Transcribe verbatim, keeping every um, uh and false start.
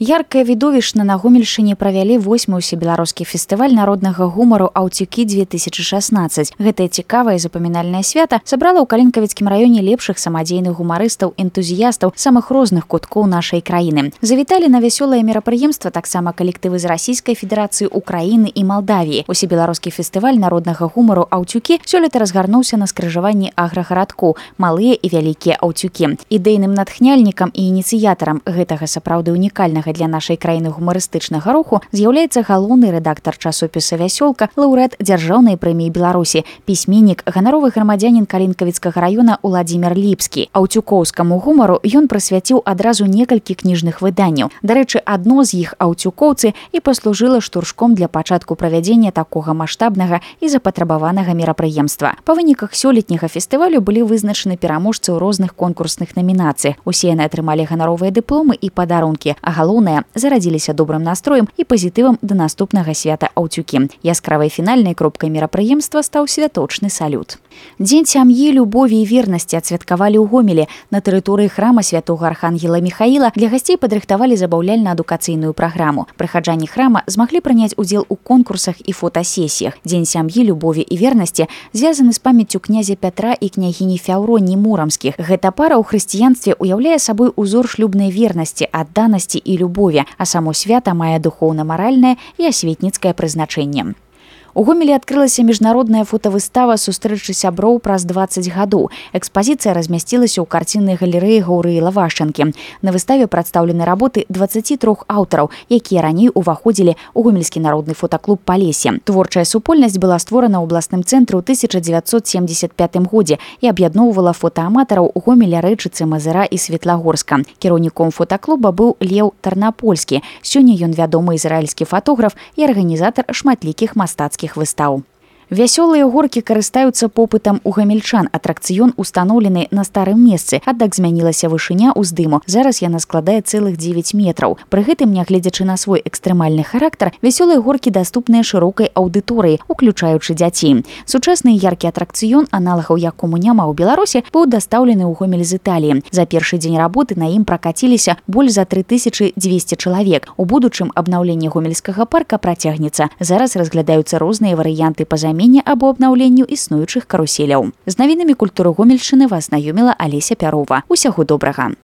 Яркае відовішчна на Гомельшчыне правялі восьмы ўсебеларускі фестываль народнага гумару «Аўцюкі две тысячи шестнадцать». Гэтае цікавае запамінальнае свята сабрала ў Калінкавіцкім раёне лепшых самадзейных гумарыстаў, энтузіястаў самых розных куткоў нашай краіны. Завіталі на вясёлае мерапрыемства таксама калектывы з Расійскай Федэрацыі, Украіны і Малдавіі. Усебеларускі фестываль народнага гумару «Аўцюкі» сёлета разгарнуўся на скрыжаванні аграгарадкоў «Малыя і вялікія Аўцюкі». Ідэйным натхняльнікам і ініцыятарам гэтага сапраўды унікальнага для нашай краіны гумарыстычнага руху з'яўляецца галоўны рэдактар часопіса «Вясёлка», лаўрэат дзяржаўнай прэміі Беларусі, пісьменнік, ганаровы грамадзянін Калінкавіцкага раёна Уладзімір Ліпскі. Аўцюкоўскаму гумару ён прысвяціў адразу некалькі кніжных выданняў. Дарэчы, адно з іх «Аўцюкоўцы» і паслужыла штуршком для пачатку правядзення такога маштабнага і запатрабаванага мерапрыемства. Па выніках сёлетняга фестывалю былі вызначаны пераможцы ў розных конкурсных намінацыях. Усе яны атрымалі ганаровыя дыпломы і падарункі, а галоўнае зарадзіліся добрым настроем і пазітывам да наступнага свята «Аўцюкі». Яскравай фінальнай кропкай мерапрыемства стаў святочны салют. Дзень сям'і, любові і вернасці адсвяткавалі ў Гомелі. На тэрыторыі храма святога архангела Міхаіла для гасцей падрыхтавалі забаўляльна-адукацыйную праграму. Прыхаджане храма змаглі прыняць удзел у конкурсах і фотасесіях. Дзень сям'і, любові і вернасці звязаны з памяццю князя Пятра і княгіні Фяўроні Мурамскіх. Гэта пара ў хрысціянстве уяўляе сабой узор шлюбнай вернасці, адданасці і любові, а само свята мае духоўна-маральнае і асветніцкае прызначэнне. У Гомелі адкрылася міжнародная фотавыстава «Сустрэчы сяброў праз дваццаць гадоў». Экспазіцыя размясцілася ў карціннай галерэі Гаўрыіла Вашчанкі. На выставе прадстаўлены работы дваццаці трох аўтараў, якія раней уваходзілі ў гомельскі народны фотаклуб «Палесе». Творчая супольнасць была створана ў абласным цэнтры ў тысяча дзевяцьсот семдзесят пятым годзе і аб'ядноўвала фотааматараў Гомеля, Рэчыцы, Мазыра і Светлагорска. Кіраўніком фотаклуба быў Леў Тарнапольскі. Сёння ён вядомы ізраільскі фатограф і арганізатар шматлікіх мастацкіх выстаў. Вясёлыя горкі карыстаюцца попытам у гамельчан. Атракцыён устаноўлены на старым месцы, аднак змянілася вышыня ўздыму. Зараз яна складае цэлых дзевяць метраў. Пры гэтым, нягледзячы на свой экстрэмальны характар, вясёлыя горкі даступныя шырокай аўдыторыі, уключаючы дзяцей. Сучасны яркі атракцыён, аналагаў якому няма ў Беларусі, быў дастаўлены ў Гомель з Італіі. За першы дзень работы на ім пракаціліся больш за тры тысячы дзвесце чалавек. У будучым абнаўленне гомельскага парка працягнецца. Зараз разглядаюцца розныя варыянты па замене або абнаўленню існуючых каруселяў. З навінамі культуры Гомельшчыны вас знаёміла Алеся Пярова. Усяго добрага.